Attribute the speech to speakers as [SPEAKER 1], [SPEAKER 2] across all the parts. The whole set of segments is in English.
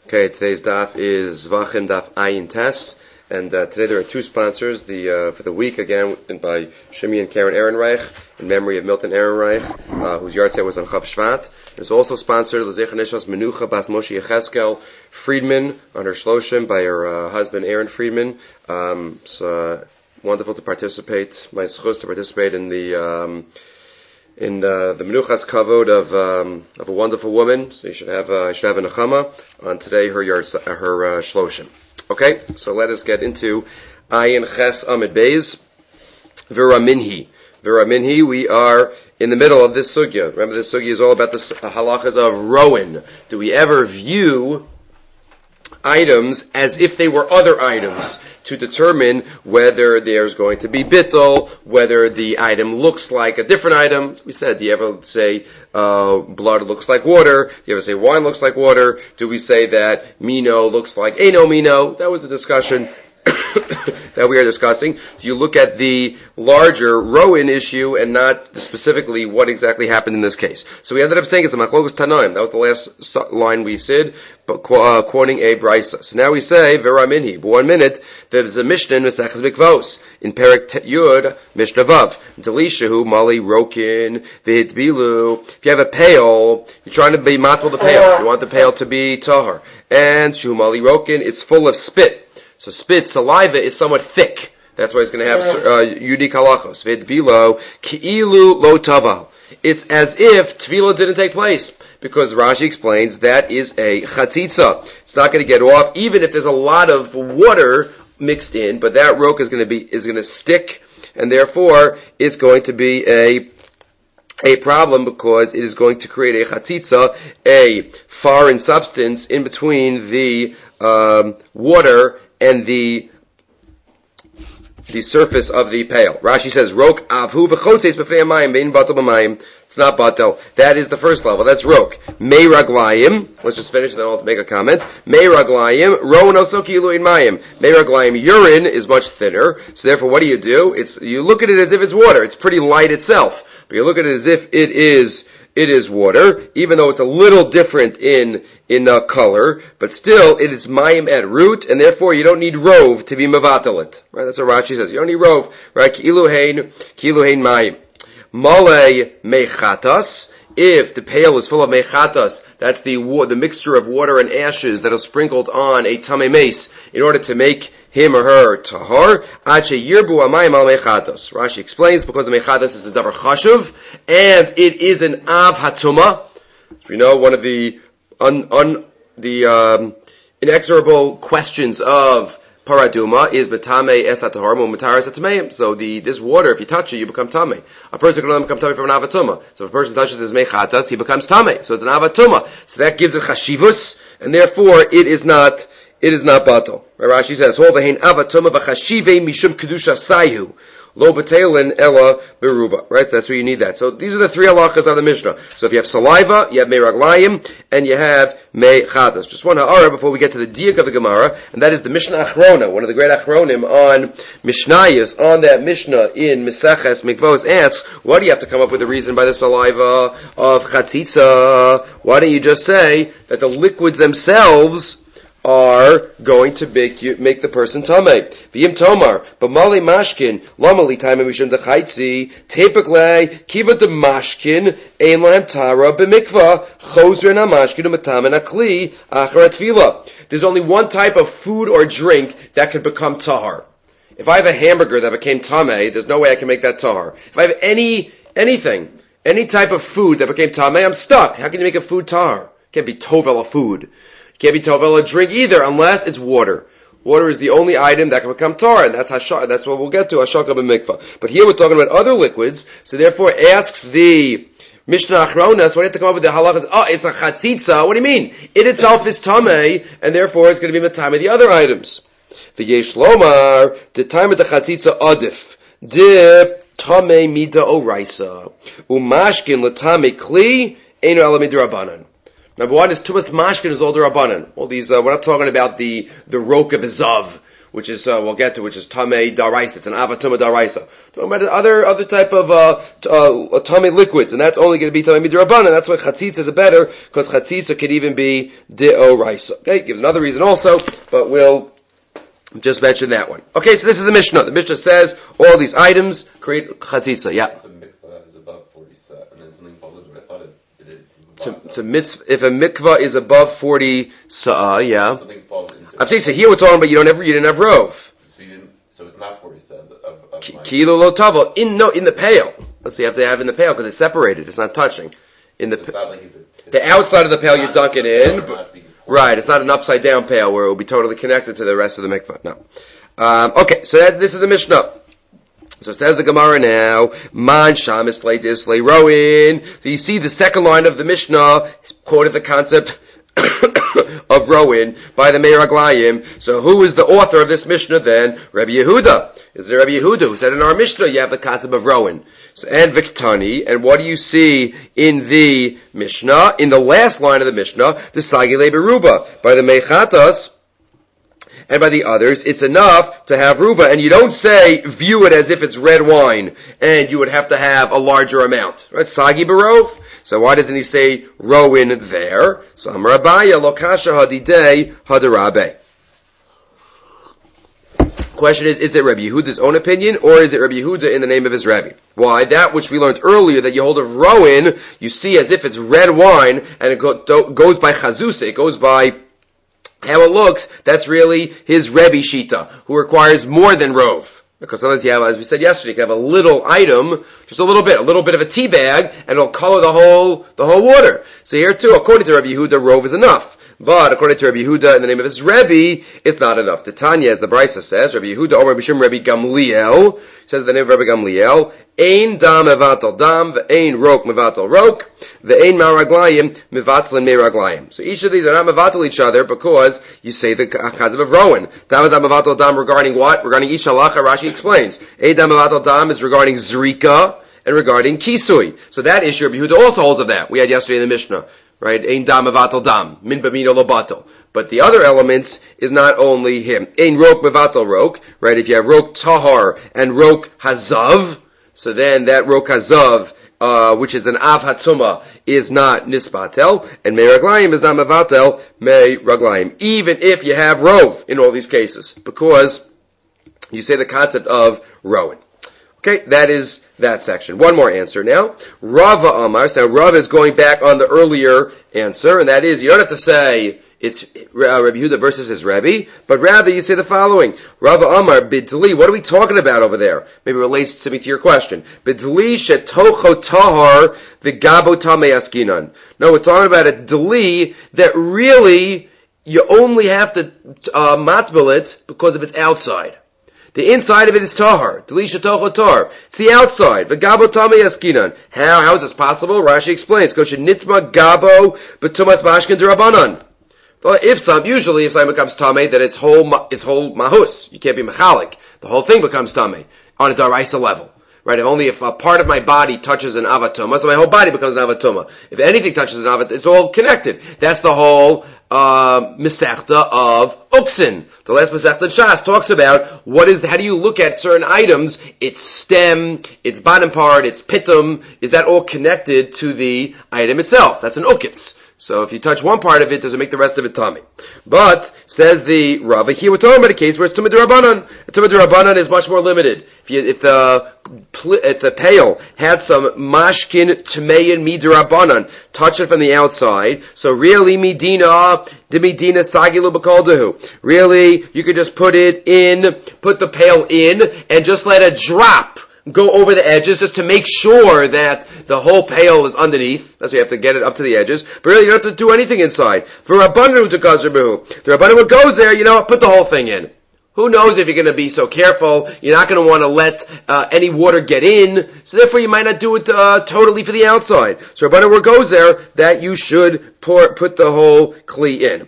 [SPEAKER 1] Okay, today's daf is Zvachim Daf Ayin Tes, and today there are two sponsors. For the week again by Shimi and Karen Ehrenreich in memory of Milton Ehrenreich, whose yahrzeit was on Chav Shvat. There's also sponsored L'Zecher Nishmas Menucha Bas Moshe Yecheskel Friedman on her Shloshim by her husband Aaron Friedman. It's wonderful to participate. My schus to participate in the Menuchas Kavod of a wonderful woman. So you should have a nechama on today her shloshim. Okay, so let us get into Ayin Ches Amid Beis V'Raminhi. V'Raminhi, we are in the middle of this sugya. Remember, this sugya is all about the halachas of Rowan. Do we ever view items as if they were other items to determine whether there's going to be bittul, whether the item looks like a different item? We said, do you ever say blood looks like water? Do you ever say wine looks like water? Do we say that mino looks like eno mino? That was the discussion that we are discussing. Do you look at the larger Rowan issue and not specifically what exactly happened in this case? So we ended up saying it's a machlokas tanaim. That was the last line we said, but quoting a brisa. So now we say v'raminhi. But 1 minute, there's a mishnah in Maseches Mikvos in Perek Yud Mishnah Vav. Delishahu mali rokin v'hitbilu. If you have a pail, you're trying to be matvel the pail. You want the pail to be tahar, and shu mali rokin, it's full of spit. So spit, saliva is somewhat thick. That's why it's going to have unique halachos. V'hitbilu ki'ilu lo taval. It's as if tefillah didn't take place. Because Rashi explains that is a chatzitza. It's not going to get off, even if there's a lot of water mixed in, but that roke is going to stick, and therefore it's going to be a problem because it is going to create a chatzitza, a foreign substance in between the water and the surface of the pail. Rashi says, Rok avhu v'chotzeis b'fnei hamayim bein batel b'mayim. It's not batel. That is the first level. That's Rok. Mei raglayim. Let's just finish, then I'll make a comment. Mei raglayim. Rowan also kilu in mayim. Mei raglayim. Urine is much thinner. So therefore, what do? You look at it as if it's water. It's pretty light itself. But you look at it as if it is water, even though it's a little different in color, but still it is mayim at root, and therefore you don't need rov to be mevatelit. Right? That's what Rashi says. You don't need rov. Right? Ki'ilu hein mayim. Male mechatas. If the pail is full of mechatas, that's the mixture of water and ashes that are sprinkled on a tamei mace in order to make him or her tahar. Ache yirbu amayim al mechatas. Rashi explains because the mechatas is a davar chashuv and it is an av hatuma. We know one of the inexorable questions of paraduma is betame es hatahar mu matar es hatameim. So this water, if you touch it, you become tame. A person can only become tame from an avatuma. So if a person touches this mechatas, he becomes tame. So it's an avatuma. So that gives it chashivus, and therefore it is not batal. Rashi says, "Hol v'hein avatuma v'chashivei mishum kedusha sayu lo b'teilin ella beruba." Right, so that's where you need that. So these are the three halachas of the Mishnah. So if you have saliva, you have mei raglayim, and you have mei chadas. Just one ha'ara before we get to the diak of the Gemara, and that is the Mishnah Achrona, one of the great Achronim on Mishnayos, on that Mishnah in Maseches Mikvos, asks, what do you have to come up with a reason by the saliva of chatzitza? Why don't you just say that the liquids themselves are going to make the person tamei? V'yim tomar, b'mali mashkin, lamali taimei mishum dechaitzi, tepaklei, kiva de mashkin, ein lahem tara b'mikva, chosren ha-mashkin u'matamen akli, achar atfila. There's only one type of food or drink that can become tahar. If I have a hamburger that became tamei, there's no way I can make that tahar. If I have anything, any type of food that became tamei, I'm stuck. How can you make a food tahar? It can't be tovel a food. Can't be tovel a drink either unless it's water. Water is the only item that can become tar, and that's what we'll get to, hashaka b'mikvah. But here we're talking about other liquids, so therefore asks the Mishnah Achrona, so we have to come up with the halachas. Oh, it's a chatzitza. What do you mean? It itself is tamei, and therefore it's going to be matamei the other items. The yesh lomar, the time of the chatzitza adif, the tamei mida oraisa, umashkin l'tamei kli, einu ala midrabanan. Number one is Tumas Mashkin is older Rabbanan. Well, we're not talking about the roke of a Zav. which is we'll get to, which is tamei daraisa. It's an avatuma daraisa. Talking about other type of tamei liquids, and that's only going to be tamei midrabanan. That's why chatzitza is better, because chatzitza could even be deoraisa. Okay, gives another reason also, but we'll just mention that one. Okay, so this is the Mishnah. The Mishnah says all these items create chatzitza. Yeah.
[SPEAKER 2] If a mikvah is above 40 sa, and then something falls into it, I thought it
[SPEAKER 1] if a mikvah is above 40 sa'ah, yeah.
[SPEAKER 2] Something falls into it.
[SPEAKER 1] I'm saying, so here we're talking about you didn't have rov.
[SPEAKER 2] So it's not 40 sa of
[SPEAKER 1] Kilo lo tavo. In the pail. Let's see, you have to have in the pail because it's separated. It's not touching. In the
[SPEAKER 2] it's not like
[SPEAKER 1] the outside of the pail you dunk it in. Right, it's not an upside down pail where it will be totally connected to the rest of the mikvah. No. Okay, so this is the Mishnah. So it says the Gemara now, Man Sham is Slay Dislay Rowan. So you see the second line of the Mishnah quoted the concept of Rowan by the Meiraglayim. So who is the author of this Mishnah then? Rabbi Yehuda. Is it Rabbi Yehuda who said in our Mishnah you have the concept of Rowan? So, and Viktani, and what do you see in the Mishnah? In the last line of the Mishnah, the Sagile Beruba. By the Mechatas, and by the others, it's enough to have ruba, and you don't say, view it as if it's red wine, and you would have to have a larger amount. Right? Sagi barov. So why doesn't he say rowan there? So Amar Abaya, lokasha hadidei hadarabe. Question is it Rabbi Yehuda's own opinion, or is it Rabbi Yehuda in the name of his Rabbi? Why? That which we learned earlier, that you hold of rowan, you see as if it's red wine, and it goes by chazusa, it goes by how it looks, that's really his Rebbe Shita, who requires more than rov. Because sometimes you have, as we said yesterday, you can have a little item, just a little bit of a tea bag, and it'll color the whole water. So here too, according to Rabbi Yehuda, rov is enough. But according to Rabbi Yehuda, in the name of his Rebbe, it's not enough. The Tanya, as the Brisa says, Rabbi Yehuda, Omer B'Shem Rabbi Gamliel, says in the name of Rabbi Gamliel, Ein dam mevatel dam, ve'ein rok mevatel rok, ve'ein maraglayim mevatel meraglayim. So each of these are not mevatel each other because you say the concept of rowan. Dam is dam mevatel dam regarding what? Regarding each halacha, Rashi explains. Ein dam mevatel dam is regarding zrika and regarding kisui. So that issue, Rabbi Yehuda also holds of that. We had yesterday in the Mishnah. Right? Ein dam mevatel dam. Min b'mino lo batel. But the other elements is not only him. Ein rok mevatel rok. Right? If you have rok tahar and rok hazav, so then that rok hazav, which is an av hatzuma, is not nisbatel, and mei raglayim is not mevatel mei raglayim. Even if you have rov in all these cases, because you say the concept of rowan. Okay, that is that section. One more answer now. Rava Amar. Now Rav is going back on the earlier answer, and that is, you don't have to say it's Rabbi Yehuda versus his Rebbe, but rather you say the following. Rava Amar, bidli, what are we talking about over there? Maybe it relates to your question. Bidli shetocho tahar v'gabo tamei askinan. No, we're talking about a dli that really you only have to matbel it because of its outside. The inside of it is tahar. Delisha toho tahar. It's the outside. V'gabo tamei askinan. How is this possible? Rashi explains. Kosher nitma gabo b'tumas mashkin d'rabanan. If something becomes tamei, then its whole mahus. You can't be mechalik. The whole thing becomes tamei on a daraisa level. Right? If a part of my body touches an avatuma, so my whole body becomes an avatuma. If anything touches an avatuma, it's all connected. That's the whole Masechta of Uksin. The last Masechta in Shas talks about how do you look at certain items, its stem, its bottom part, its pitum, is that all connected to the item itself? That's an ukitz. So if you touch one part of it, does it make the rest of it tummy? But, says the Rava, here we're talking about a case where it's Tumah D'Rabbanan. Tumah D'Rabbanan is much more limited. If the pail had some mashkin tmeyin midrabanan, touch it from the outside. So really, midina sagilu b'kaldahu. Really, you could just put the pail in, and just let it drop. Go over the edges just to make sure that the whole pail is underneath. That's why you have to get it up to the edges. But really, you don't have to do anything inside. For Rabbanan to Gazerbehu, the Rabbanan who goes there, put the whole thing in. Who knows if you're going to be so careful? You're not going to want to let any water get in, so therefore you might not do it totally for the outside. So Rabbanan who goes there, that you should put the whole kli in.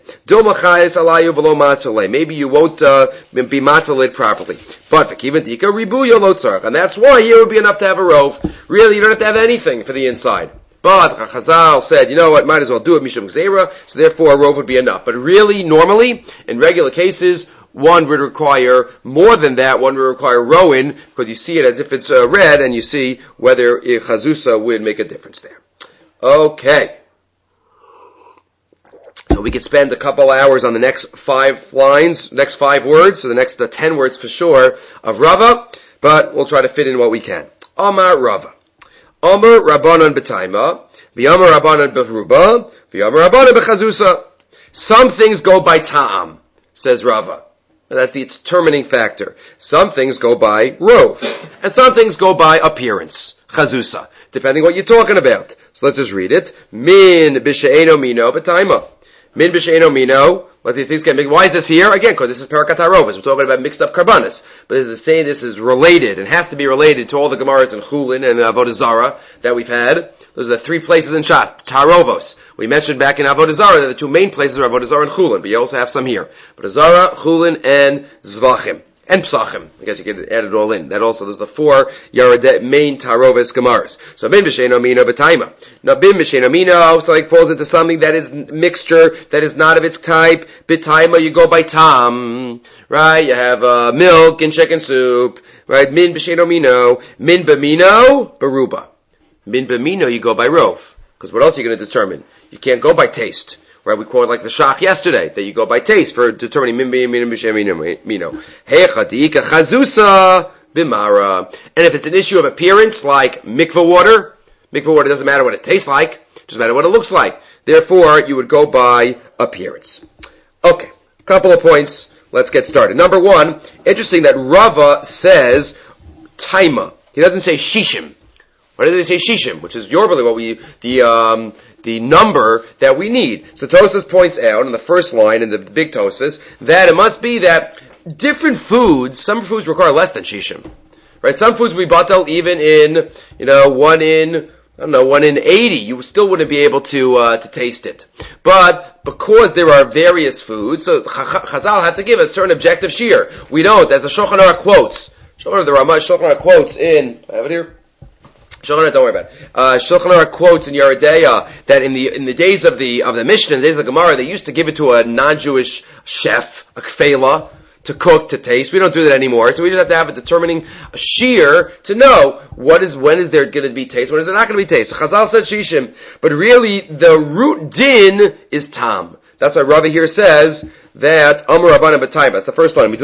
[SPEAKER 1] Maybe you won't be matfil it properly. But and that's why here would be enough to have a rov. Really, you don't have to have anything for the inside. But Chazal said, you know what, might as well do it mishum gzeira, so therefore a rov would be enough. But really, normally, in regular cases, one would require more than that. One would require rowan, because you see it as if it's red, and you see whether chazusa would make a difference there. Okay. So we could spend a couple hours on the next 5 lines, next 5 words, so the next 10 words for sure, of Rava, but we'll try to fit in what we can. Amar Rava. Amar Rabbanan b'taima, v'amar Rabbanan b'ruba, v'amar Rabbanan b'chazusa. Some things go by ta'am, says Rava. And that's the determining factor. Some things go by rov, and some things go by appearance, chazusa, depending what you're talking about. So let's just read it. Min b'she'eno mino b'taima. Min b'she'eno mino. Let's see if things get mixed. Why is this here? Again, because this is Parakat HaRovos. We're talking about mixed up karbanis. But this is saying this is related, and has to be related to all the Gemaras in Chulin and Avodah Zarah that we've had. Those are the 3 places in Shas. Tarovos. We mentioned back in Avodah Zarah that the 2 main places are Avodah Zarah and Chulin, but you also have some here. Avodah Zarah, Chulin, and Zvachim. And Psachim. I guess you could add it all in. That also, there's the 4 main Taroves Gemaras. So, Bin B'Sheino Mino B'Taima. Now, Bin B'Sheino Mino, so like falls into something that is mixture, that is not of its type. B'Taima, you go by Tam. Right? You have, milk and chicken soup. Right? Min B'Sheino Mino. Min B'Mino, Baruba. Min B'Mino, you go by Rov. Because what else are you going to determine? You can't go by taste. Right, we quoted like the Shach yesterday, that you go by taste for determining min mino. Hechadika chazusa bimara. And if it's an issue of appearance, like mikvah water doesn't matter what it tastes like, it doesn't matter what it looks like. Therefore, you would go by appearance. Okay, couple of points. Let's get started. Number 1, interesting that Rava says taima. He doesn't say shishim. Why does he say shishim? Which is normally what the number that we need. So Tosfos points out in the first line in the big Tosfos that it must be that different foods, some foods require less than shishim. Right? Some foods we batel even in, 1 in 80, you still wouldn't be able to taste it. But because there are various foods, so Chazal had to give a certain objective shear. We don't, as the Shulchan Aruch quotes. The Ramah Shulchan Aruch quotes in, I have it here. Shulchan Aruch, don't worry about it. Shulchan Aruch quotes in Yeridea that in the days of the Mishnah, in the days of the Gemara, they used to give it to a non-Jewish chef, a kfela, to cook, to taste. We don't do that anymore. So we just have to have a determining shear to know when is there going to be taste, when is there not going to be taste. So Chazal said shishim, but really the root din is tam. That's why Rava here says that Amar Rabbanan b'Taima. That's the first one. The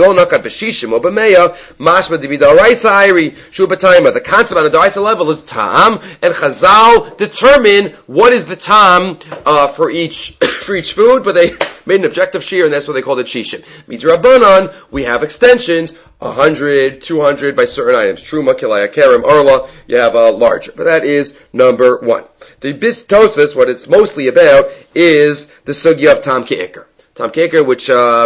[SPEAKER 1] concept on a da'isa level is tam, and Chazal determine what is the tam for each food, but they made an objective shear, and that's what they called it shishim. Midrabanan, we have extensions, 100, 200 by certain items. Truma, kilaya, kerem, arla, you have a larger. But that is number 1. The Tosfos, what it's mostly about, is the sugya of tam ke'ikr. Tam ke'ikr, which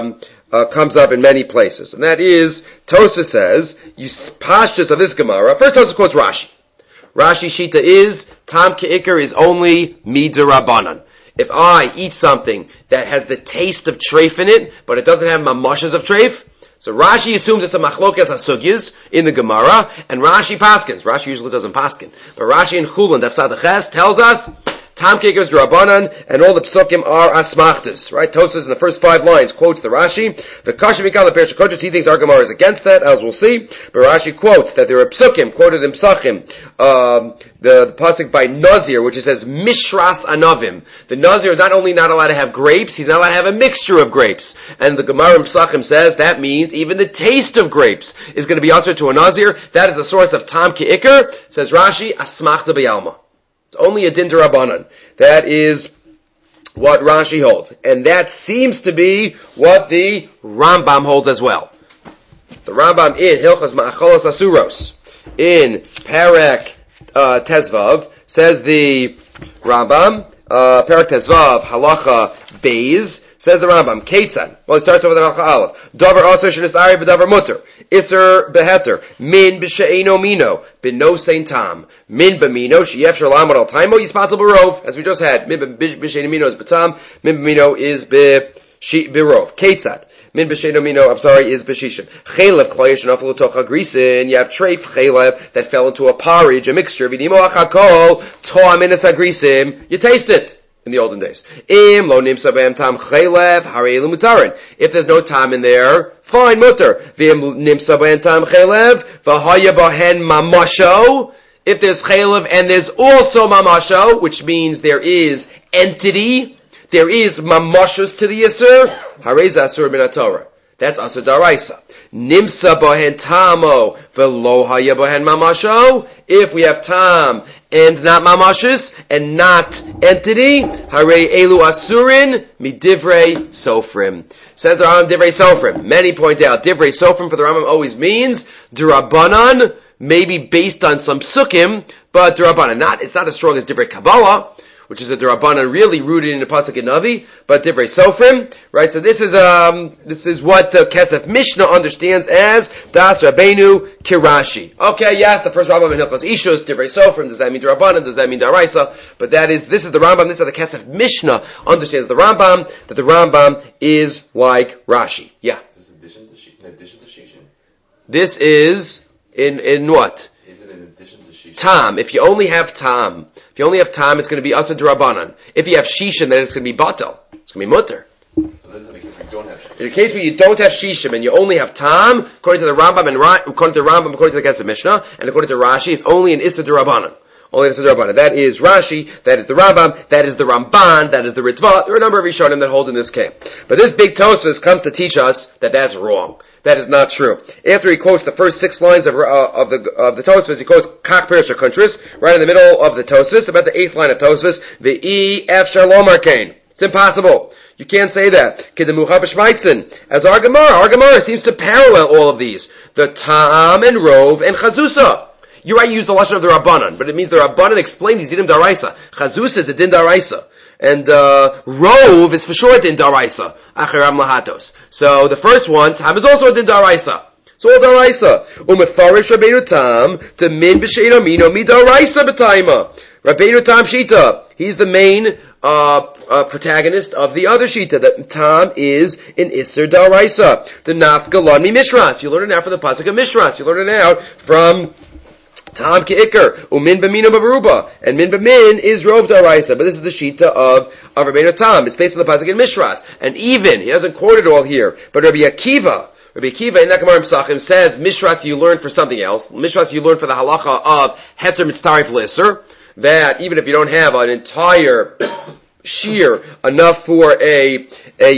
[SPEAKER 1] comes up in many places. And that is, Tosfos says, pashtus of this Gemara. First Tosfos quotes Rashi. Rashi Shita is, tam ke'ikr is only midirabanan. If I eat something that has the taste of treif in it, but it doesn't have mamashas of treif, so Rashi assumes it's a machlokas asugyas in the Gemara, and Rashi paskins. Rashi usually doesn't paskin. But Rashi in Chulin, Daf Sadaches, tells us, Tam Ke'ikr is Drabanan, and all the psukim are asmachtas. Right? Tosfos in the first 5 lines quotes the Rashi. The Kasha Mikal, the Perish HaKodesh, he thinks our Gemara is against that, as we'll see. But Rashi quotes that there are psukim, quoted in Psachim, the pasuk by Nazir, which it says, Mishras Anavim. The Nazir is not only not allowed to have grapes, he's not allowed to have a mixture of grapes. And the Gemara in Psachim says that means even the taste of grapes is going to be answer to a Nazir. That is the source of Tam Ke'ikr, says Rashi, Asmachta B'Yalma. Only a din d'Rabbanan. That is what Rashi holds. And that seems to be what the Rambam holds as well. The Rambam in Hilchos Ma'acholos Asuros, in Perek Tezvav, says the Rambam, Perek Tezvav, Halacha Beis, says the Rambam, Ketzan. Well, it starts over the Halacha Aleph. Davar Aser Shenisari B'Davar Mutter. Isser Beheter. Min B'She'eno Mino. B'no Sein Tam. Min B'Mino. She'yef Shalam Al Taimo Yispatel B'Rov. As we just had. Min B'She'eno Mino is B'Tam. Min B'Mino is B'Rov. Ketzan. Min B'She'eno Mino, is B'Shishim. Chelev Kloyesh Nafel Utocha Grisin. You have treif chelev that fell into a porridge, a mixture. V'nimo Achakol. Toa Minas Agrisim. You taste it. In the olden days. If there's no tam in there, fine, mutter. V'im nimsa b'hen tam chelev, v'haya b'hen mamasho. If there's chelev and there's also mamasho, which means there is entity, there is mamashos to the Yisur, harez asur min Torah. That's asur daraisa. Nimsa b'hen tamo, v'lo haya b'hen mamasho. If we have tam and not mamashos and not entity, harei elu asurin midivrei sofrim. Says the Rambam divrei sofrim. Many point out divrei sofrim for the Rambam always means d'Rabbanan, maybe based on some sukkim, but d'Rabbanan. It's not as strong as divrei Kabbalah, which is a d'Rabbanan really rooted in the pasuk in Navi, but divrei sofrim, right? So this is what the Kesef Mishnah understands as das Rabbeinu Kirashi. Okay, yes, the first Rambam in Hilchos Ishus, divrei sofrim. Does that mean d'Rabbanan? Does that mean d'Oraisa? But this is the Rambam. This is the Kesef Mishnah understands the Rambam, that the Rambam is like Rashi. Yeah.
[SPEAKER 2] Is this in addition to Shishin?
[SPEAKER 1] This is in what?
[SPEAKER 2] Is it in addition to Shishin?
[SPEAKER 1] Tam. If you only have tam, it's going to be Asad Rabbanan. If you have Shishin, then it's going to be Batal. It's going to be Mutter.
[SPEAKER 2] So this is because we don't have Shishin.
[SPEAKER 1] In the case where you don't have Shishim and you only have Tam, according to the Rambam according to the Kesef Mishnah, and according to Rashi, it's only an Issa Rabbanan. Only an Issa Rabbanan. That is Rashi, that is the Rambam, that is the Ramban, that is the Ritva. There are a number of Rishonim that hold in this camp. But this big Tosfos comes to teach us that that's wrong. That is not true. After he quotes the first 6 lines of the Tosfos, he quotes Kach Perish HaKuntris, right in the middle of the Tosfos, about the 8th line of Tosfos, the Ef Shalom Arkain. It's impossible. You can't say that. Kedemucha b'shmaitzin. As our Gemara seems to parallel all of these. The Tam and Rov and Chazusa. You're right, you use the lashon of the Rabbanan, but it means the Rabbanan explained these dinim daraisa. Chazusa is a din daraisa. And Rov is for sure a din daraisa. Achiram lahatos. So the first one, Tam, is also a din daraisa. It's all daraisa. Umefarish Rabbeinu Tam to min b'shein amino mi daraisa b'taima. Rabbeinu Tam Shita. He's the main protagonist of the other Shita. That Tam is in Isser daraisa. The nafgalon mi mishras. You learn it now from the pasuk of Mishras. You learn it now from Tam ke'ikr, umin b'mino b'meruba, and min b'min is rov daraisa. But this is the shita of Rabbeinu Tam. It's based on the pasuk in Mishras, and even he doesn't quote it all here. But Rabbi Akiva in that Gemara Pesachim says Mishras you learn for something else. Mishras you learn for the halacha of heter mitzarif l'isser, that even if you don't have an entire shear enough for a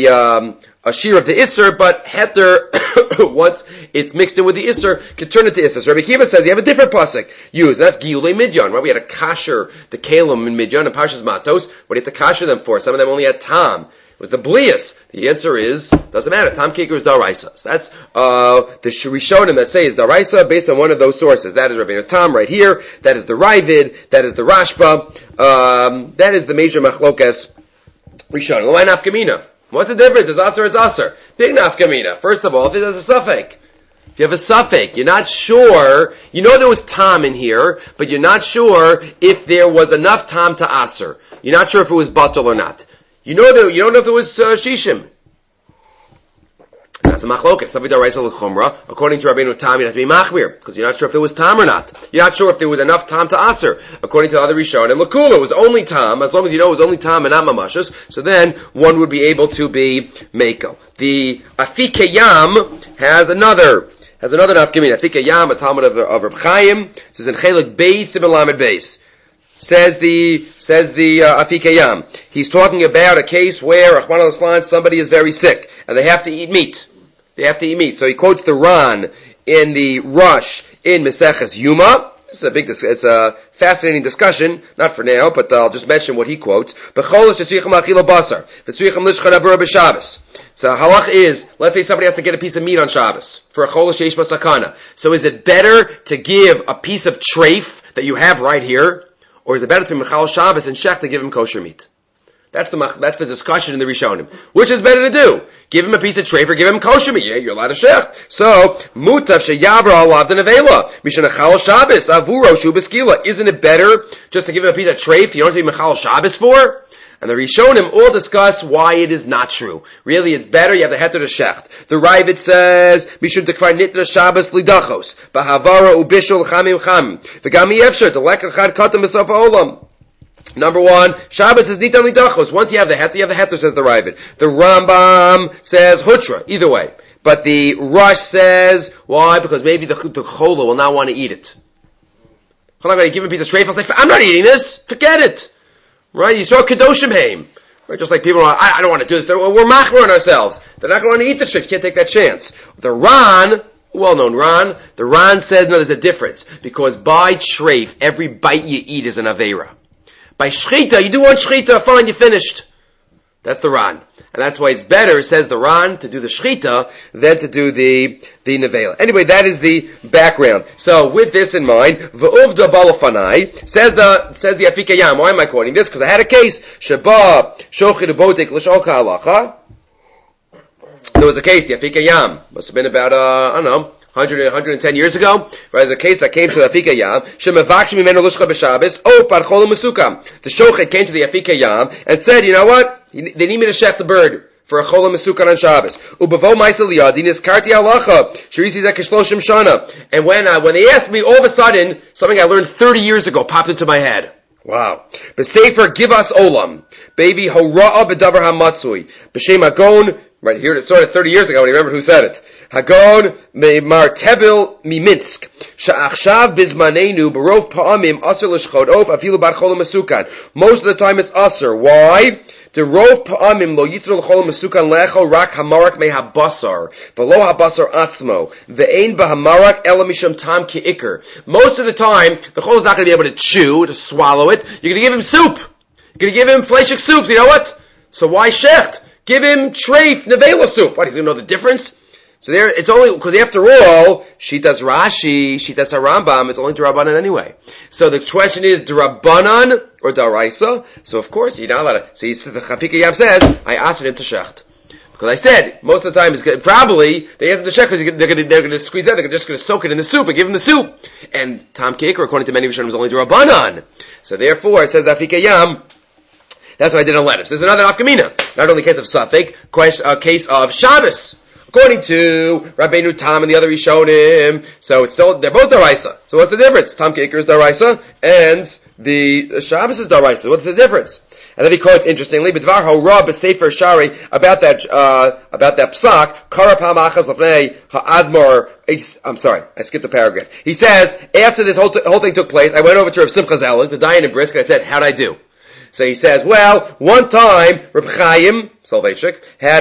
[SPEAKER 1] shear of the Isser, but heter, once it's mixed in with the Isser, can turn into Isser. So Rabbi Akiva says you have a different pasuk used. That's Giyulei Midyan, right? We had a kasher, the Kalim in Midyan and Parshas Matos. What do you have to kasher them for? Some of them only had Tam. It was the Blias. The answer is, doesn't matter. Tam Kikr is Daraisa. So that's, the Rishonim that say is Daraisa based on one of those sources. That is Rabbeinu Tam right here. That is the Ravid. That is the Rashba. That is the major Machlokas Rishonim. Why nafkamina? What's the difference? It's Aser, it's Aser. Big nafkamina. First of all, if it has a suffix. If you have a suffix, you're not sure, you know there was Tam in here, but you're not sure if there was enough Tam to Aser. You're not sure if it was Batal or not. You don't know if it was Shishim. That's a machlokas. According to Rabbeinu Tam, you have to be machmir, because you're not sure if it was Tam or not. You're not sure if there was enough Tam to Aser. According to other Rishonim, and Lakula, it was only Tam, as long as you know it was only Tam and not Mamashas, so then one would be able to be Mako. The Afikeyam has another nafkamin. Afikeyam, a Talmud of Reb Chaim, says in Chelik Beis, Simon Lamed Beis. Says the Afikeyam. He's talking about a case where, Rahman al-Islan, somebody is very sick, and they have to eat meat. So he quotes the Ran in the Rush in Meseches Yuma. It's a fascinating discussion, not for now, but I'll just mention what he quotes. So halach is, let's say somebody has to get a piece of meat on Shabbos for a chol sheish basakana. So is it better to give a piece of treif that you have right here, or is it better to Michal Shabbos and Shech to give him kosher meat? That's the discussion in the Rishonim. Which is better to do? Give him a piece of treif or give him kosher meat? Yeah, you're allowed to Shech. So, mutav sheyavra alav denavela mishanachal Shabbos avuro shu beskila. Isn't it better just to give him a piece of treif you don't have to be Michal Shabbos for? And the Rishonim all discuss why it is not true. Really, it's better you have the heter to shecht. The Ravid says, Mishum dekvar nitra Shabbos lidachos, bahavara ubishul chamim cham, v'gami efsher, delek echad katam b'sof ha'olam. Number one, Shabbos is nitan lidachos. Once you have the heter, says the Ravid. The Rambam says hutra, either way. But the Rush says, why? Because maybe the chola will not want to eat it. I'm not going to give him a piece of treif. I'll say, I'm not eating this. Forget it. Right? You saw Kedoshim Haim. Right? Just like people are, I don't want to do this. We're machmer on ourselves. They're not going to eat the treif. You can't take that chance. The Ran, well-known Ran, the Ran says, no, there's a difference. Because by treif, every bite you eat is an Aveira. By shchita, you do one shchita, fine, you're finished. That's the Ran. And that's why it's better, says the Ran, to do the shchita than to do the nevela. Anyway, that is the background. So, with this in mind, v'uvda balafanai, says the Afika Yam. Why am I quoting this? Because I had a case, sheba shochid ubotik l'sholcha halacha. There was a case, the Afika Yam, must have been about, 110 years ago, right? There's a case that came to the Afika Yam, shemavakshim imenu l'shcha b'Shabbos, of bar cholim mesukam. The shochet came to the Afika Yam and said, you know what? They need me to shech the bird for a cholim mesukam on Shabbos. Ubavo ma'aseh liyadin iskarti halacha shirisi zeh k'shloshim shana. And when they asked me, all of a sudden, something I learned 30 years ago popped into my head. Wow. B'sefer give us olam. Baby hora'a b'davar hamatzui. B'shem agon. Right here, it started 30 years ago, and I remember who said it. Hagon me'mar tebil miminsk. Sha'achshav bizmanenu barov pa'amim asr l'shchod of afilu bar cholim mesukan. Most of the time it's asr. Why? The rov pa'amim lo yitru l'cholim mesukan lecho rak hamarak me'habasar. V'lo habasar atzmo. Ve'ein b'hamarak ela misham tam ki'ikr. Most of the time, the chol is not going to be able to chew, to swallow it. You're going to give him soup. You're going to give him fleshik soups. You know what? So why shecht? Give him treif nevela soup. What, he's going to know the difference? So there, it's only, because after all, Shitas Rashi, Shitas HaRambam, it's only D'Rabbanan anyway. So the question is, D'Rabbanan or D'Oraisa? So of course, you're not allowed to, so the Afika Yam says, I asked him to shecht. Because I said, most of the time, probably, they ask him to shecht because they're going to squeeze that, they're just going to soak it in the soup and give him the soup. And Tom Kaker, according to many Rishonim, is only D'Rabbanan. So therefore, says the Afika Yam, that's why I didn't let him. So there's another Afkamina. Not only a case of Safek, a case of Shabbos. According to Rabbeinu Tam and the other Rishonim, so it's still, they're both Daraisa. So what's the difference? Tam Kaker is Daraisa, and the Shabbos is Daraisa. What's the difference? And then he quotes, interestingly, B'dvar ha'ra b'sefer shari, about that psak, kara pa'machas l'fnei ha'admor, I'm sorry, I skipped a paragraph. He says, after this whole thing took place, I went over to Rav Simcha Zelig, the Dayan in Brisk, and I said, how'd I do? So he says, well, one time, Reb Chaim Soloveitchik had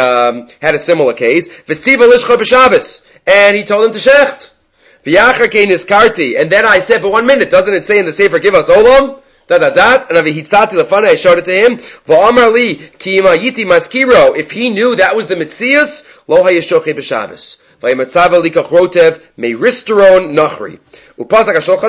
[SPEAKER 1] a similar case. V'tziva lishcha b'Shabbos, and he told him to shecht. V'yachar kein niskarti, and then I said, but 1 minute, doesn't it say in the Sefer, give us olam? And avihitzati lefana, I showed it to him. V'amar li, ki ima yiti maskiro, if he knew that was the mitzias, lo hayeshoche b'Shabbos. V'yimatzava likach rotev, meiristeron nachri. And he goes into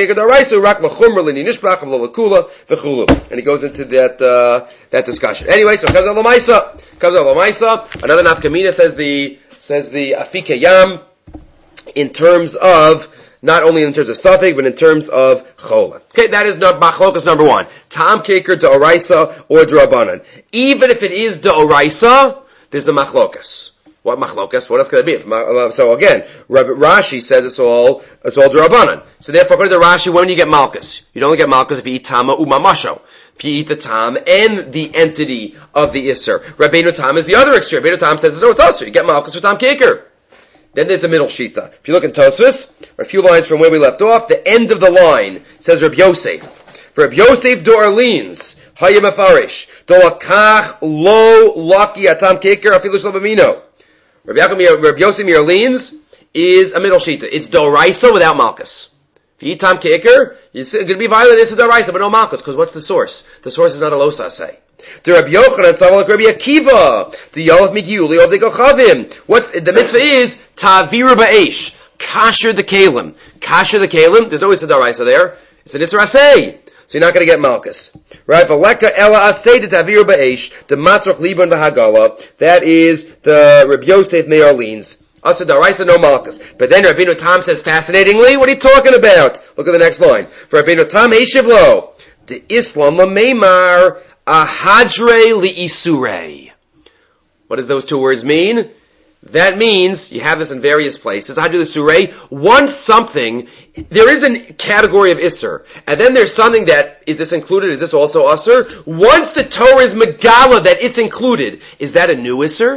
[SPEAKER 1] that discussion. Anyway, so comes on Lamaisa. Another nafkamina says the Afika Yam in terms of, not only in terms of Safek, but in terms of Chola. Okay, that is machlokas number one. Tam Kaker D'Oraisa or D'Rabbanan. Even if it is D'Oraisa, there's a machlokas. What machlokas? What else could it be? So again, Rashi says it's all D'Rabbanan. So therefore, according to Rashi, when do you get malchus? You don't get malchus if you eat tama umamasho. If you eat the tam and the entity of the isser. Rabbeinu Tam is the other extreme. Rabbeinu Tam says, no, it's usher. You get malchus for tam kaker. Then there's a middle shita. If you look in Tosfos, a few lines from where we left off, the end of the line says Reb Yosef. For Reb Yosef d'Orleans, Hayim Afarish, Dolakach lo laki atam kaker afilu shlabamino. Reb Yosef Mirleans is a middle shita. It's D'Oraisa without Malchus. If you eat Tam Kaker, it's going to be violent. This is D'Oraisa, but no Malchus, because what's the source? The source is not a Losaseh. The Reb Yochanan Savalak Rabbi Akiva, the Yolaf Migiuli of the Gochavim. What the mitzvah is? Ta'avira ba'esh. Kasher the Kalim. Kasher the Kalim. There's no Issa D'Oraisa there. It's an Issa Aseh. So you're not going to get Malchus. Right? V'leka ela aseh ta'avira ba'esh. The Matzroch Liban v'Hagala. That is the Reb Yosef Me'arleans. Asa D'Oraisa, no Malchus. But then Rabbeinu Tam says, fascinatingly, what are you talking about? Look at the next line. For Rabbeinu Tam Eishivlo, the Islam Lameimar Ahadre Li'isurei. What does those two words mean? That means, you have this in various places, Ahadre Li'isurei, once something, there is a category of Isser, and then there's something that, is this included, is this also Usser? Once the Torah is Megala that it's included, is that a new Isser?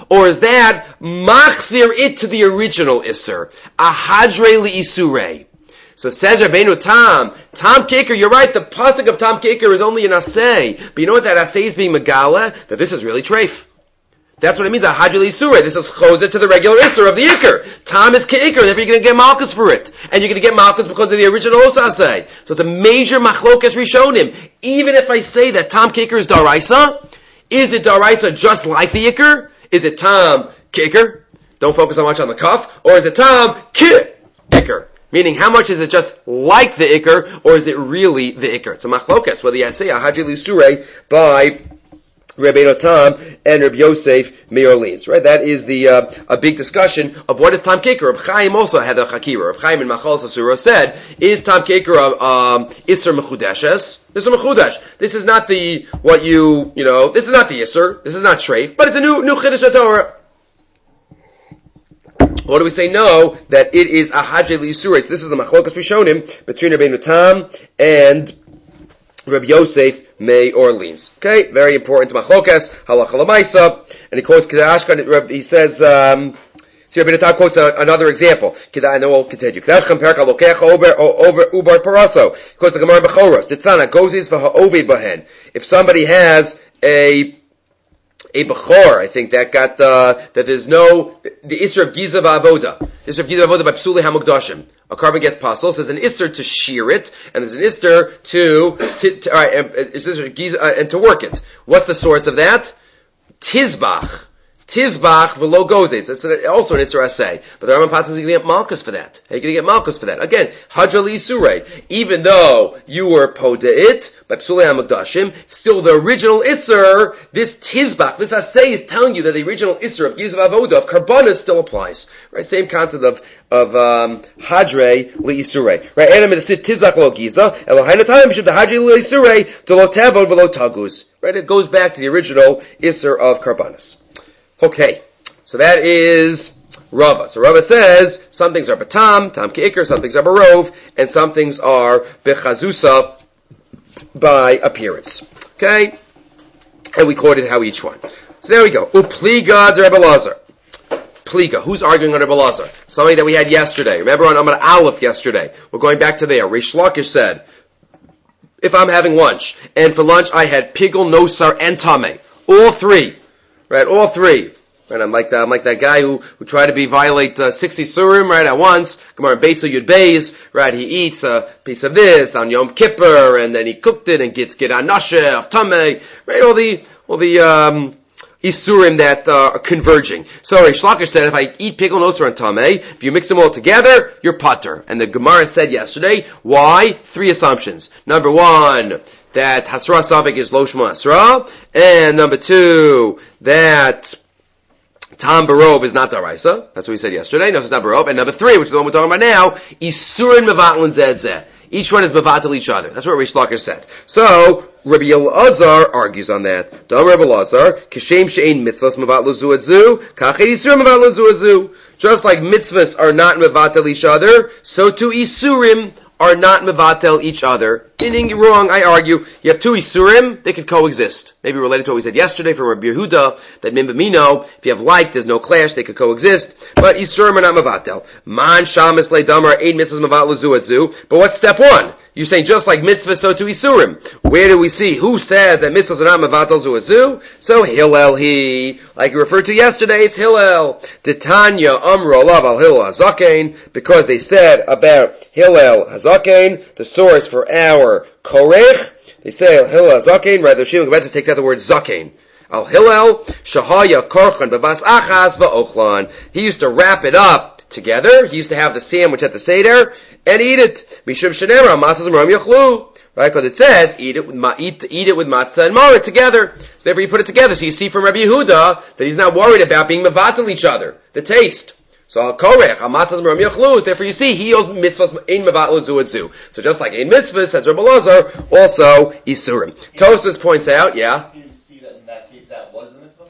[SPEAKER 1] Or is that machzir it to the original Isser? A hadre li Isurei. So says Rabbeinu Tam Keker, you're right, the pasuk of Tam Keker is only an asay. But you know what that asay is being megala? That this is really treif. That's what it means, a hadre li Isurei. This is choset to the regular Isser of the Iker. Tam is Keker, therefore you're going to get malchus for it. And you're going to get malchus because of the original asay. So it's a major machlokas rishonim. Even if I say that Tam Keker is daraisa, is it daraisa just like the Iker? Is it Tam Keker? Don't focus so much on the kaf. Or is it Tam Keker? Meaning, how much is it just like the Iker, or is it really the Iker? It's a machlokas, whether you say a hadri l'surei by Rabbeinu Tam and Rabbi Yosef Me'orleans, right? That is the a big discussion of what is Tam Keker. Reb Chaim also had a chakira. Reb Chaim in Machal Sasura said, is Tam Keker Isser Mechudeshes? Isser Mechudesh. This is not the, this is not the Isser, this is not Treif, but it's a new Chiddush Torah. Or do we say no, that it is a hadre li'yisuray? So this is the machlokas rishonim between Rabbeinu Tam and Rabbi Yosef Me'orleans. Okay, very important to machlokas, halacha l'maisa, and he quotes Kedashkan, he says, Rabbeinu Tam quotes another example. I know we'll continue. Kedashkan perak halokecha over ubar paraso. He quotes the Gemara Bechoros. Titzana, gozis v'ha'ovid bahen. If somebody has a Bechor, I think that got, that there's no, the Isser of Giza v'avoda. The Isser of Giza v'avoda by Psuli HaMukdashim. A carbon gets pasul, so there's an Isser to shear it, and there's an Isser and to work it. What's the source of that? Tizbach v'lo gozes. It's also an Isser Asay. But the Rambam Patzis is going to get malchus for that. How are you going to get malchus for that? Again, Hadra Li'Isurei. Even though you were Poda'it, by Psulei HaMukdashim, still the original Isser, this Tizbach, this Asay is telling you that the original Isser of Gizav Avoda, of Karbanas, still applies. Right? Same concept of Hadre Li'Isurei. Right? And the Tizbach Lo Giza, Elohainu Time, Bishop the Hadre Li'Isurei, to Lo Tavod V'Lo Taguz. Right? It goes back to the original Isser of Karbanas. Okay, so that is Rava. So Rava says some things are Batam, Tam Ke'ikr, some things are Barov, and some things are Bechazusa by appearance. Okay? And we quoted how each one. So there we go. Upliga de Rebbe Lazar. Pliga. Who's arguing on Rebbe Lazar? Something that we had yesterday. Remember on Amar Aleph yesterday. We're going back to there. Reish Lakish said, if I'm having lunch, and for lunch I had Pigel, Nosar, and Tameh. All three. Right, all three. Right, I'm like that guy who tried to violate 60 surim, right, at once. Gemara Beitzel Yud Beis, right, he eats a piece of this on Yom Kippur, and then he cooked it and gets anashe of Tameh, right, all the isurim that are converging. So Reish Lakish said, if I eat pickle, nosar, and tameh, if you mix them all together, you're pater. And the Gemara said yesterday, why? 3 assumptions. Number 1, that Hasra Savik is Loshma Hasra, and number 2, that Tam Barov is not Daraisa. That's what we said yesterday. No, it's not Barov. And number 3, which is the one we're talking about now, Isurin Mevatlin Zedzeh. Each one is mevatel each other. That's what Reish Lakish said. So, Rabbi Elazar argues on that. Dam Rabbi Elazar, Kishem she'ein mitzvahs mevatel zu etzu, kachet isurim mevatel zu etzu. Just like mitzvahs are not mevatel each other, so too isurim are not mevatel each other. Meaning, wrong, I argue. You have 2 isurim, they could coexist. Maybe related to what we said yesterday from Rabbi Yehuda, that mimbamino, if you have like, there's no clash, they could coexist. But isurim are not mevatel. Man shamas le damar, 8 mitzvahs mevatel zu etzu. But what's step 1? You're saying just like mitzvahs, so to isurim. Where do we see? Who said that mitzvahs are not mevatel zu etzu? So Hillel he, like we referred to yesterday, it's Hillel. Titanya amro lav al Hillel hazakein, because they said about Hillel hazakein, the source for our korech. They say al Hillel hazakein. Rather, Shimon Gebetz takes out the word zakein. Al Hillel shahaya korchan bevas achas va'ochlan. He used to wrap it up together. He used to have the sandwich at the seder and eat it. Mishum shenera masas maram yachlu. Right, because it says eat it with matzah and maror together. So therefore, you put it together. So you see from Rabbi Yehuda that he's not worried about being mevatel each other, the taste. So al korech al matzah maram yachlu. Therefore, you see he owes mitzvahs ein mevatel zu etzu. So just like ein mitzvah, says Rabbi Elazar, also isurim. Tosfos points out, yeah.
[SPEAKER 3] You didn't see that in that case that was the mitzvah.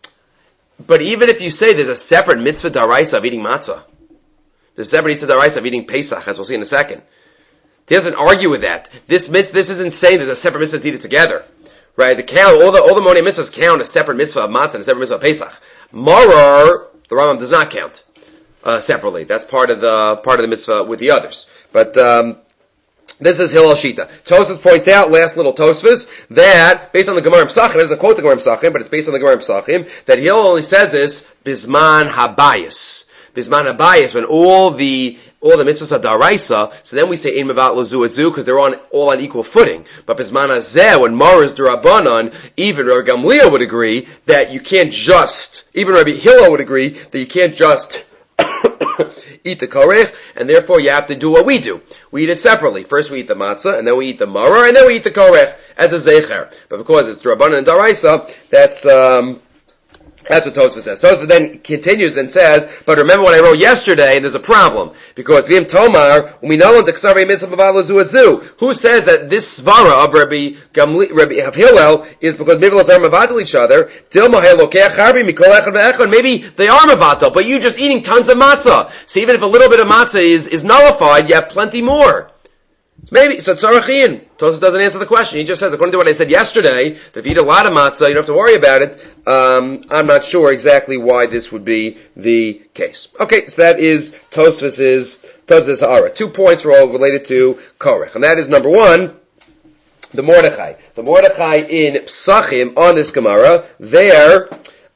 [SPEAKER 1] But even if you say there's a separate mitzvah daraisa of eating matzah, there's a separate mitzvah daraisa of eating Pesach, as we'll see in a second. He doesn't argue with that. This isn't saying there's a separate mitzvah to eat it together. Right? All the Monei mitzvahs count a separate mitzvah of matzah and a separate mitzvah of Pesach. Maror, the Rambam does not count separately. That's part of the mitzvah with the others. But this is Hillel Shita. Tosfos points out, last little Tosfos, that based on the Gemara Pesachim, there's a quote the Gemara Pesachim, but it's based on the Gemara Pesachim, that Hillel only says this Bisman Habayis. Bisman Habayis, when all the mitzvahs are daraisa, so then we say in mevat lazu etzu because they're all on equal footing. But bisman hazeh, when mar is derabanan, even Rabbi Gamliel would agree that you can't just, even Rabbi Hillel would agree that you can't just eat the korech, and therefore you have to do what we do. We eat it separately. First we eat the matzah, and then we eat the maror, and then we eat the korech as a zecher. But because it's derabanan and daraisa, that's what Tosfos says. Tosfos then continues and says, but remember what I wrote yesterday, and there's a problem. Because Vim Tomar, we know the Ksarei Mitzvah Bavalazu Azu. Who says that this svara of Rabbi Hillel is because maybe are mavatal each other? Maybe they are mavatal, but you're just eating tons of matzah. So even if a little bit of matzah is nullified, you have plenty more. Maybe, so Tzarachin. Tosfos doesn't answer the question. He just says, according to what I said yesterday, that if you eat a lot of matzah, you don't have to worry about it. I'm not sure exactly why this would be the case. Okay, so that is Tosfos' Ha'ara. 2 points are all related to Korech. And that is number 1, the Mordechai. The Mordechai in Psachim on this Gemara, there,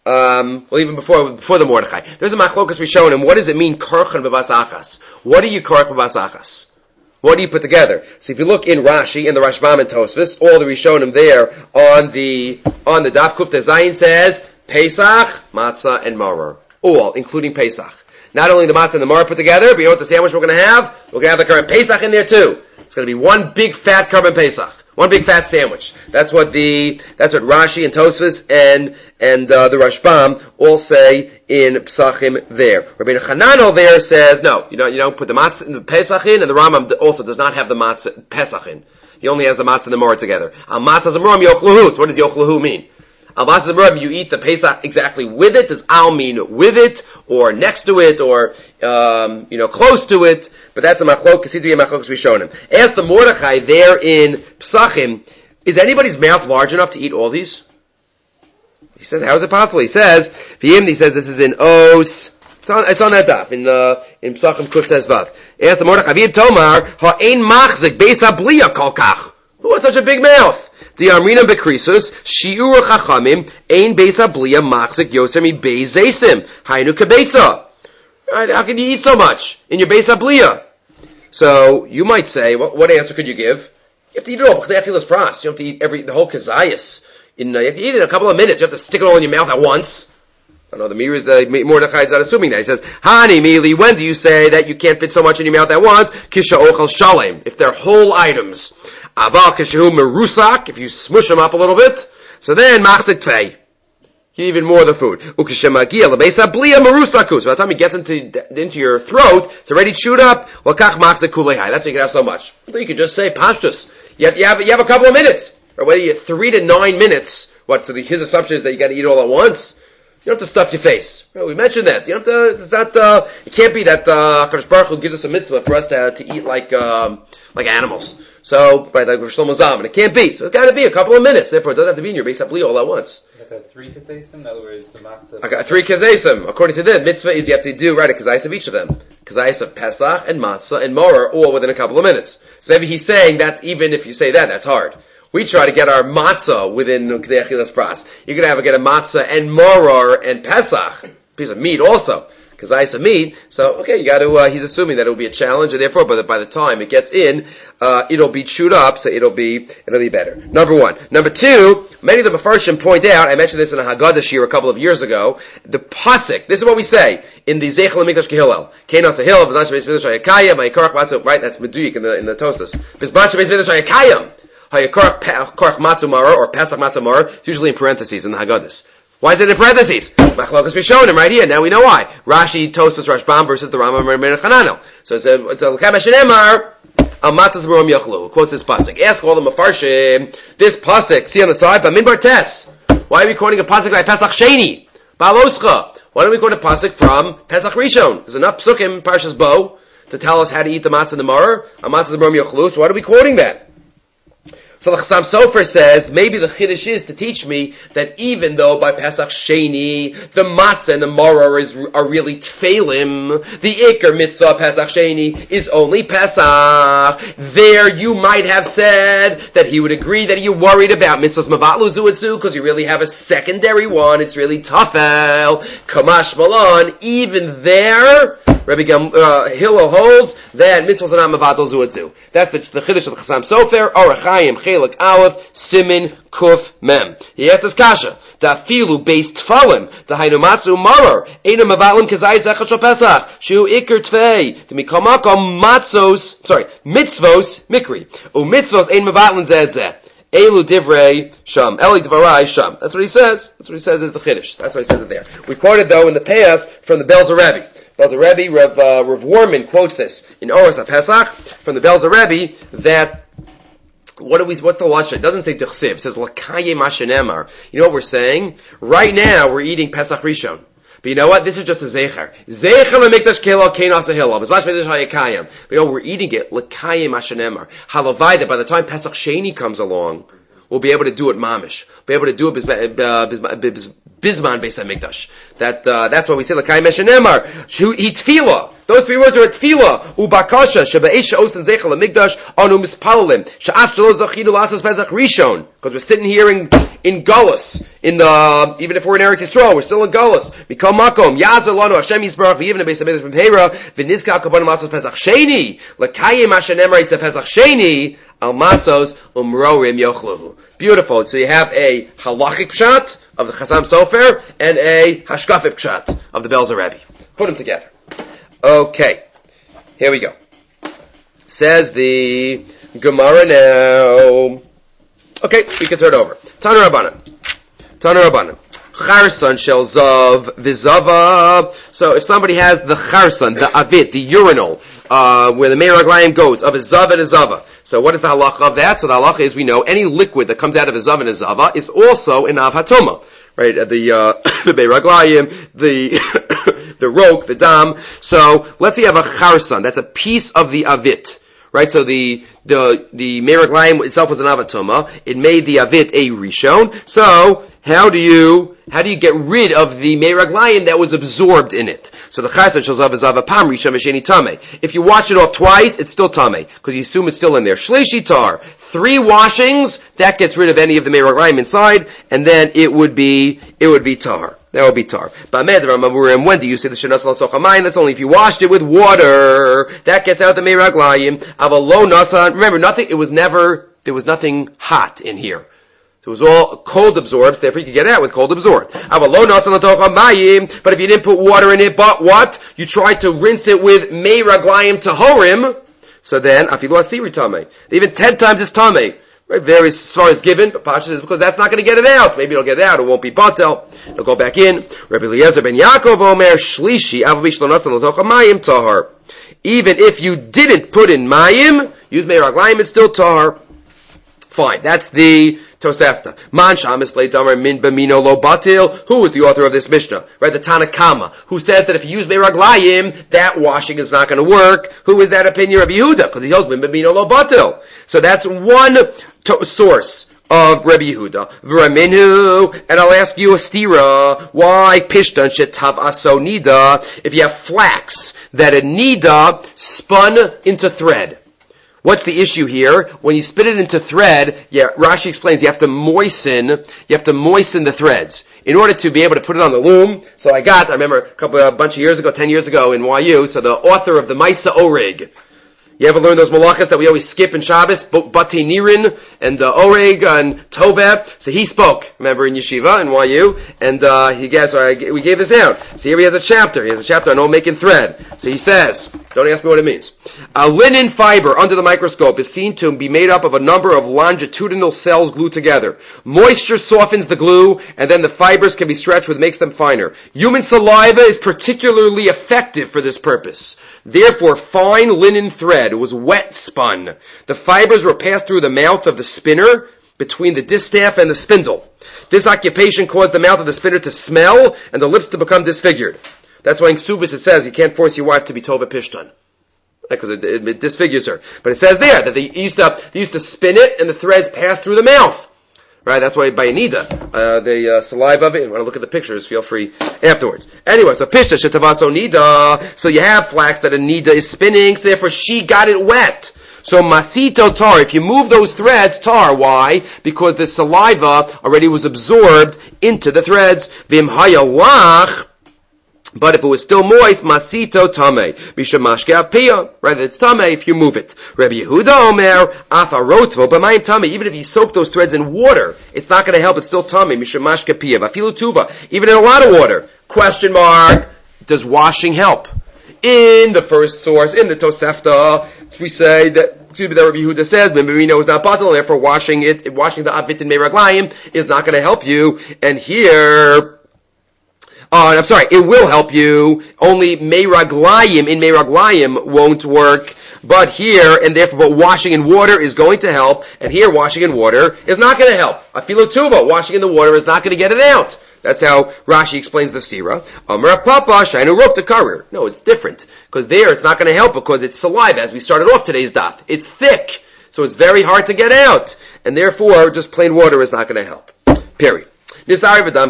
[SPEAKER 1] even before the Mordechai. There's a machlokas Rishonim. What does it mean, Korchen b'bas achas? What do you korech b'bas achas? What do you put together? So if you look in Rashi, in the Rashbam and Tosfos, all the Rishonim there on the Daf Kufta Zayin says, Pesach, Matzah, and Maror. All, including Pesach. Not only the Matzah and the Maror put together, but you know what the sandwich we're going to have? We're going to have the current Pesach in there too. It's going to be one big fat carbon Pesach. One big fat sandwich. That's what Rashi and Tosfos and the Rashbam all say in Psachim there. Rabbi Chananel there says, no, you don't put the matzah in the Pesach in, and the Rambam also does not have the matzah Pesach in. He only has the matzah and the maror together. Al matzah zamram yochluhu. So what does yochluhu mean? Al matzah zamram, you eat the Pesach exactly with it. Does al mean with it, or next to it, or close to it? But that's a machlok. Seems to be a machlok Rishonim. Ask the Mordechai there in Psachim, is anybody's mouth large enough to eat all these? He says, how is it possible? He says, this is in Os, it's on that daf, in Psachim Kuf Tezvav. Ask the Mordechai, V'yim Tomar, ha'ein machzik beis habliya kol kach. Who has such a big mouth? The Amrina Bekrisus, Shiur Chachamim, ein beis habliya machzik yoser mi beis zeisim, hainu kebeitza. Right? How can you eat so much in your beis habliya? So, you might say, what answer could you give? You have to eat it all, b'chdei pras. You have to eat the whole kazayas. You have to eat it in a couple of minutes. You have to stick it all in your mouth at once. I know the Mordechai is not assuming that. He says, Hani Mili, when do you say that you can't fit so much in your mouth at once? Kisha ochel shalem. If they're whole items. Aval kishahu merusak. If you smush them up a little bit. So then, machzik tvei. Even more of the food. Ukishemagia lebeisa blia merusakus. By the time it gets into your throat, it's already chewed up. Wakach machzik kulehai. That's why you can have so much. You could just say pashtus. You have a couple of minutes. Or whether you 3 to 9 minutes. So his assumption is that you got to eat all at once. You don't have to stuff your face. We mentioned that. You don't have to. It's not. It can't be that Kadosh Baruch Hu gives us a mitzvah for us to eat like animals. So like Shlomo Zalman, it can't be. So it's got to be a couple of minutes. Therefore, it doesn't have to be in your beis habliya all at once.
[SPEAKER 4] I got 3 kazesim. In other words, the matzah.
[SPEAKER 1] I got 3 kazesim. According to the mitzvah, is you have to do a kazayis of each of them. Kazayis of Pesach and Matzah and Maror, all within a couple of minutes. So maybe he's saying that's even if you say that's hard. We try to get our matzah within K'dei Achilas Pras. You're going to get a matzah and maror and Pesach, piece of meat also, because I have meat. So, okay, you got to. He's assuming that it will be a challenge, and therefore, by the time it gets in, it'll be chewed up, so it'll be better. Number 1. Number 2. Many of the Mefarshim point out. I mentioned this in a Haggadah shir a couple of years ago. The pasuk. This is what we say in the Zeichel Mikdash Kehillel. Keinos Hillel, V'dash Beis Midrash Hayakayim, Hayakarach Matzah. Right, that's Meduyik in the Tosas. V'dash Beis Midrash Hayakayim. Hayakarach Matzu Maror or Pesach Matzu Maror. It's usually in parentheses in the Haggadahs. Why is it in parentheses? Machlokas Rishonim right here. Now we know why. Rashi, Tosas, Rashbam versus the Rambam Rabbeinu Chananel. So it's a L'chemesh Shenemar. Al matzah z'marom yochlu. Quotes this pasuk. Ask all the Mefarshim. This pasuk, see on the side, Bamidbar Tes. Why are we quoting a pasuk by Pesach Sheni? Baloscha. Why don't we quote a pasuk from Pesach Rishon? There's enough psukim, Parshas Bo, to tell us how to eat the matzah and the maror. Al matzah z'marom yochlu. So why are we quoting that? So the Chassam Sofer says, maybe the Chiddush is to teach me that even though by Pesach Sheni, the matzah and the maror are really tfeilim, the Iker mitzvah Pesach Sheni is only Pesach. There you might have said that he would agree that you're worried about mitzvahs mavatlu zuatzu, because you really have a secondary one, it's really tafel, kamash malan. Even there, Rabbi Hillel holds that mitzvahs are not mavatlu zuatzu. That's the Chiddush of the Chassam Sofer, Orach Chaim, Chelik Aleph, Simin, Kuf, Mem. He asks this kasha, Dafilu based tfalim, the Hainumatsu Marar, Eina Mavalim Kazai Zechah Shal Pesach, Shu Iker Tvei, Demikamaka Matzos, Mitzvos, Mikri, U Mitzvos Ein Mavalim Zedzeh. Elu divrei sham. Eli dvarai sham. That's what he says. That's what he says is the Chiddush. That's what he says it there. We quoted though in the past from the Belzer Rebbe. Belzer Rebbe, Rav Warman quotes this in Oros HaPesach from the Belzer Rebbe that what's the lashon? It doesn't say Tichsiv. It says Lakaye Mashenemar. You know what we're saying? Right now we're eating Pesach Rishon. But you know what? This is just a zecher. Zecher lemikdash kelo kenas ahillah. It's mashmedish hayakayim. But you know, we're eating it lekayim ashenemar. Halavai that by the time Pesach Sheni comes along, we'll be able to do it mamish. Be able to do it bisman beis hamikdash. That's why we say lekayim ashenemar. He tefillah. Those three words are a tefillah. Ubakasha shebe'esh osen zecher lemikdash anu mispalalim. She'af shelo zachidu lasos Pesach Rishon. Because we're sitting here in Gullus, even if we're in Eretz Yisrael, we're still in Gullus. Mikol makom, Yazar lanu Hashem Yisbarach v'yivne beis hamikdash b'mheira v'nizkal kabanim matzos Pesach Sheni l'kayim ashenemar it's a Pesach Sheni al matzos umrorim yochluhu. Beautiful. So you have a halachic pshat of the Chassam Sofer and a hashkafic pshat of the Belzer Rebbe. Put them together. Okay, here we go. Says the Gemara now. Okay, we can turn it over. Tanu Rabbanan. Charson shel zav v'zava. So if somebody has the charson, the avit, the urinal, where the meiraglayim goes, of a zav and a zava. So what is the halacha of that? So the halacha is, we know, any liquid that comes out of a zav and a zava is also an av hatoma. Right? The meiraglayim, the rok, the dam. So let's say you have a charson. That's a piece of the avit. Right? So the meiraglayim itself was an avatoma. It made the avit a rishon. So how do you get rid of the meiraglayim that was absorbed in it? So the chayson shel zav zav pam rishon v'sheni tamei. If you wash it off twice, it's still tamei because you assume it's still in there. Shlishi tar, 3 washings, that gets rid of any of the meiraglayim inside, and then it would be tar. That would be tar. When do you say the shenas l'sochamayim? That's only if you washed it with water. That gets out the meiraglayim. Avalo nasan. Remember, there was nothing hot in here. It was all cold absorbed, so therefore you could get it out with cold absorbed. But if you didn't put water in it, but what? You tried to rinse it with meiraglayim tahorim, so then, afilu asiri tamei. Even 10 times it's tamei. Right, varies as far as given, but Pasha says because that's not going to get it out. Maybe it'll get it out, it won't be batel. It'll go back in. Rabbi Eliezer ben Yaakov Omer Shlishi Avav Shlonasan L'Tocha Mayim Tahar. Even if you didn't put in Mayim, use Meiraglayim, it's still Tahar. Fine, that's the Tosefta. Man Shamis Leidamar Min Bamino Lo Batil. Who is the author of this Mishnah? Right, the Tanakama, who said that if you use Meiraglayim, that washing is not going to work. Who is that opinion of Yehuda? Because he holds Min Bamino Lo Batil. So that's one source of Rabbi Yehuda. V'raminu, and I'll ask you a stira. Why pishtan shetav aso nida? If you have flax that a nida spun into thread. What's the issue here? When you spin it into thread, Rashi explains you have to moisten the threads in order to be able to put it on the loom. So I remember a bunch of years ago, 10 years ago in YU, so the author of the Maisa Oreg. You ever learn those malachas that we always skip in Shabbos? Batei Nirin and Oreg and Toveb. So he spoke, remember, in Yeshiva, in YU, and we gave this out. So here he has a chapter. He has a chapter on making thread. So he says, don't ask me what it means. A linen fiber under the microscope is seen to be made up of a number of longitudinal cells glued together. Moisture softens the glue, and then the fibers can be stretched, which makes them finer. Human saliva is particularly effective for this purpose. Therefore, fine linen thread was wet spun. The fibers were passed through the mouth of the spinner between the distaff and the spindle. This occupation caused the mouth of the spinner to smell and the lips to become disfigured. That's why in Ksubis it says you can't force your wife to be Tova Pishtan. because it disfigures her. But it says there that they used to spin it and the threads pass through the mouth. Right, that's why by Anida, the saliva of it, and when I look at the pictures, feel free afterwards. Anyway, so Pishta Shetavaso Nida, so you have flax that Anida is spinning, so therefore she got it wet. So Masito tar, if you move those threads, tar, why? Because the saliva already was absorbed into the threads. Vim hayalach, but if it was still moist, masito tame, mishamashke apia, right? It's tame if you move it. Rabbi Yehuda Omer afarotvo b'mayim tame. Even if you soak those threads in water, it's not going to help. It's still tame, mishamashke apia. Vafilu tuva, even in a lot of water. Question mark. Does washing help? In the first source, in the Tosefta, we say that. Excuse me, that Rabbi Yehuda says, Memberino is not batal, and therefore washing the avit in meiraglayim is not going to help you. And here, I'm sorry, it will help you, only meiraglayim won't work, but here, and therefore, but washing in water is going to help, and here washing in water is not going to help. Afilu tuva, washing in the water is not going to get it out. That's how Rashi explains the Sira. Amar Papa, Shainu Rok to Karir. No, it's different. Because there it's not going to help because it's saliva, as we started off today's daf. It's thick, so it's very hard to get out. And therefore, just plain water is not going to help. Period. Back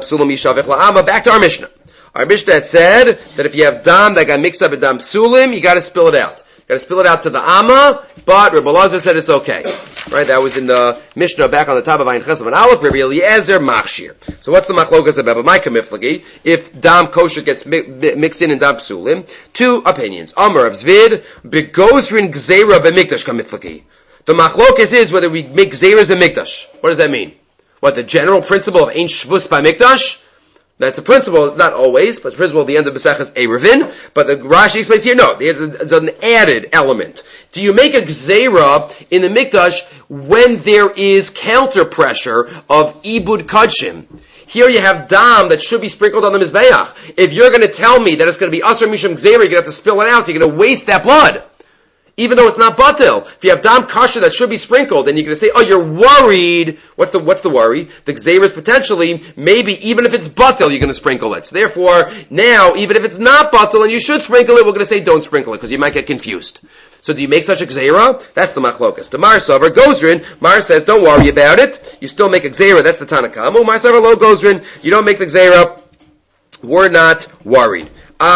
[SPEAKER 1] to our Mishnah. Our Mishnah had said that if you have dam that got mixed up with dam psulim, you got to spill it out. You got to spill it out to the Amma, but Rebbe Elazar said it's okay. Right? That was in the Mishnah back on the top of Ayin Ches and Aleph, Rabbi Eliezer Machshir. So what's the machlokas about my kamiflagi? If dam kosher gets mixed in dam psulim, two opinions. Amar of Zvid, begozrin gzeira b'mikdash kamiflagi. The machlokas is whether we make gzeiras b'mikdash. What does that mean? What, the general principle of ein shvus b'mikdash? That's a principle, not always, but it's a principle at the end of Maseches Eruvin. But the Rashi explains here, no, there's an added element. Do you make a gzeira in the mikdash when there is counter pressure of ibud kachim? Here you have dam that should be sprinkled on the mizbeach. If you're going to tell me that it's going to be asur mishum gzeira, you're going to have to spill it out, so you're going to waste that blood. Even though it's not batil. If you have dam kasha that should be sprinkled, and you're going to say, oh, you're worried. What's the worry? The gzeira is potentially, maybe, even if it's batil, you're going to sprinkle it. So therefore, now, even if it's not batil and you should sprinkle it, we're going to say don't sprinkle it, because you might get confused. So do you make such a gzeira? That's the machlokas. The Mar Savar Gozrin, Mar says, don't worry about it. You still make a gzeira. That's the Tanakama. Mar Savar Lo Gozrin, you don't make the gzeira. We're not worried.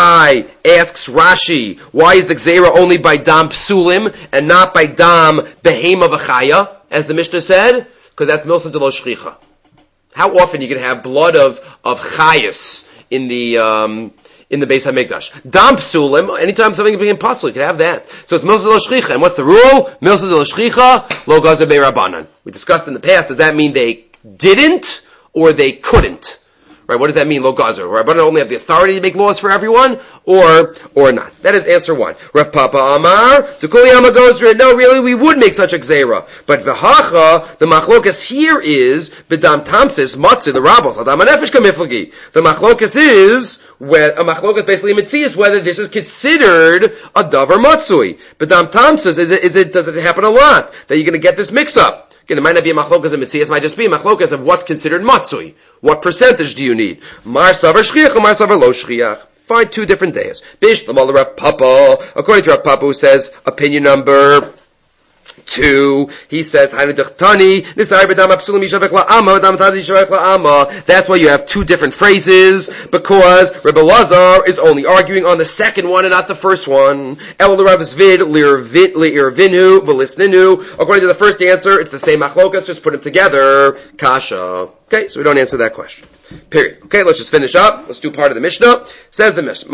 [SPEAKER 1] Asks Rashi, why is the gzeira only by dam psulim and not by dam behema v'chaya, as the Mishnah said? Because that's milsa de lo shchicha. How often you can have blood of chayas in the Beis HaMikdash? Dam psulim, anytime something being impossible, you can have that. So it's milsa de lo shchicha. And what's the rule? Milsa de lo shchicha, lo gazer be'rabanan. We discussed in the past, does that mean they didn't or they couldn't? Right, what does that mean, lo gazer? Rabbanan only have the authority to make laws for everyone, or not? That is answer one. Rav Papa Amar, Tukuli Ama Gozra, no, really, we would make such a gzeira. But v'hacha, the machlokas here is, b'dam tamsis, matzah, the rabbos, adam anefesh kamiflagi. The machlokas is, a machlokas basically mitzias, whether this is considered a davar matzui. B'dam tamsis, does it happen a lot, that you're going to get this mix-up? Again, it might not be a machlokas of mitzias, it might just be a machlokas of what's considered matzui. What percentage do you need? Mar savar shchiach or mar savar lo shchiach? Find two different days. Bish l'mal Rav Papa, according to Rav Papa, who says opinion number 2, he says, that's why you have two different phrases, because Rebbe Elazar is only arguing on the second one and not the first one. According to the first answer, it's the same machlokas, just put them together. Kasha. Okay, so we don't answer that question. Period. Okay, let's just finish up. Let's do part of the Mishnah. Says the Mishnah.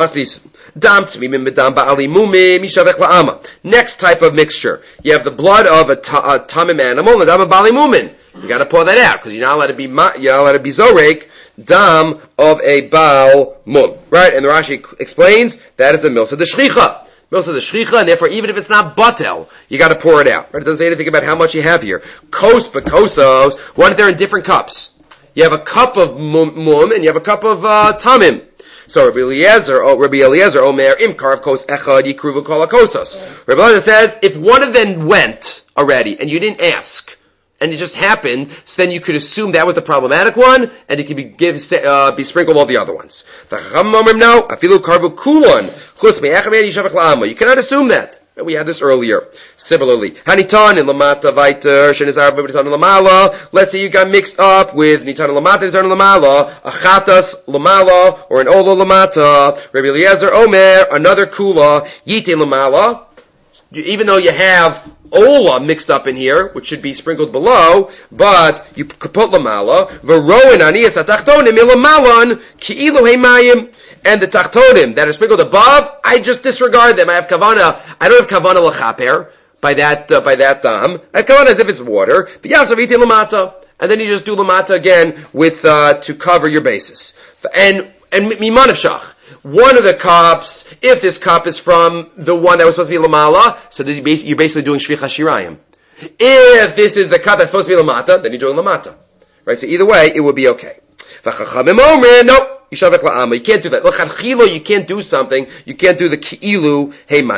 [SPEAKER 1] Next type of mixture. You have the blood of a tamim animal and dam of bali mumin. You got to pour that out because you're not allowed to be zorek dam of a bal mum. Right? And the Rashi explains that is a milsa de shchicha. Milsa de shchicha, and therefore even if it's not batel, you got to pour it out. Right? It doesn't say anything about how much you have here. Kos bekosos. What if they're in different cups? You have a cup of mum and you have a cup of tamim. So Rabbi Eliezer, Omer, imkar of kos echad yikruvu kol hakosos. Rabbi Eliezer says, if one of them went already and you didn't ask, and it just happened, so then you could assume that was the problematic one, and it could be sprinkled all the other ones. You cannot assume that. We had this earlier. Similarly, Hanitan in Lamata Vaiter, Shenizar Nitan Lamala. Let's say you got mixed up with Nitan Lamata, Nitan Lamala, a Chatas Lamala, or an Olo Lamata. Rabbi Eliezer Omer, another Kula, Yite Lamala. Even though you have Ola mixed up in here, which should be sprinkled below, but you could put Lamala, Veroin Aniyas Atachtonim Ilamalan, Ki'ilu Heimayim. And the tachtonim that are sprinkled above, I just disregard them. I have kavana. I don't have kavana l'chaper by that dam. I have kavana as if it's water. V'yasaviti lamata, and then you just do lamata again with to cover your basis. And mimanavshach. One of the cups, if this cup is from the one that was supposed to be lamala, so you're basically doing shvicha shirayim. If this is the cup that's supposed to be lamata, then you're doing lamata. Right? So either way, it would be okay. V'chachamim omer, nope. You can't do that. You can't do something. You can't do the ki'ilu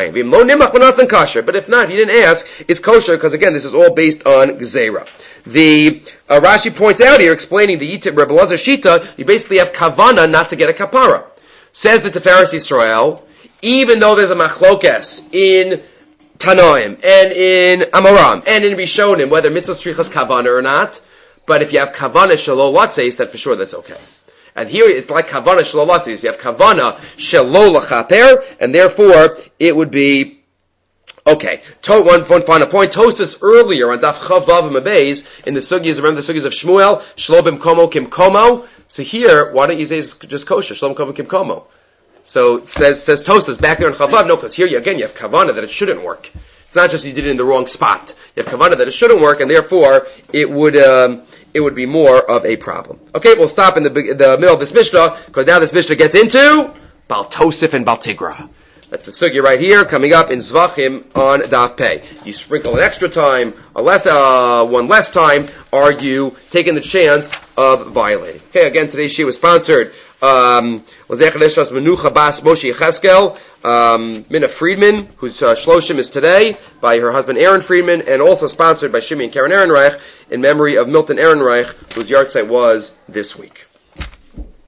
[SPEAKER 1] heimayim. But if not, if you didn't ask, it's kosher because again, this is all based on gzeira. The Rashi points out here, explaining the Rebbe Elazar Shita, you basically have kavana not to get a kapara. Says the Tiferes Yisrael, even though there's a machlokes in Tanoim and in Amoram and in Rishonim, whether mitzvah strichas kavana or not, but if you have kavana shelo latzeis, then for sure that's okay. And here it's like kavana shelo latzeis. You have kavana shelo lachaper, and therefore it would be okay. One final point. Tosas earlier on Daf Chavav Mabez in the sugyas, remember the sugyas of Shmuel, shlo b'mkomo kimkomo. So here, why don't you say it's just kosher, shlo b'mkomo kimkomo? So says Tosas back there in Chavav. No, because here you have kavana that it shouldn't work. It's not just you did it in the wrong spot. You have kavana that it shouldn't work, and therefore it would be more of a problem. Okay, we'll stop in the middle of this Mishnah, because now this Mishnah gets into Bal Tosif and Bal Tigra. That's the sugya right here, coming up in Zvachim on Daf Pei. You sprinkle an extra time, one less time, are you taking the chance of violating? Okay, again, today's Shia was sponsored, L'zech Neshmas Menucha Bas Moshe Yecheskel, Minna Friedman, whose Shloshim is today, by her husband Aaron Friedman, and also sponsored by Shimei and Karen Ehrenreich, in memory of Milton Ehrenreich, whose yahrzeit was this week.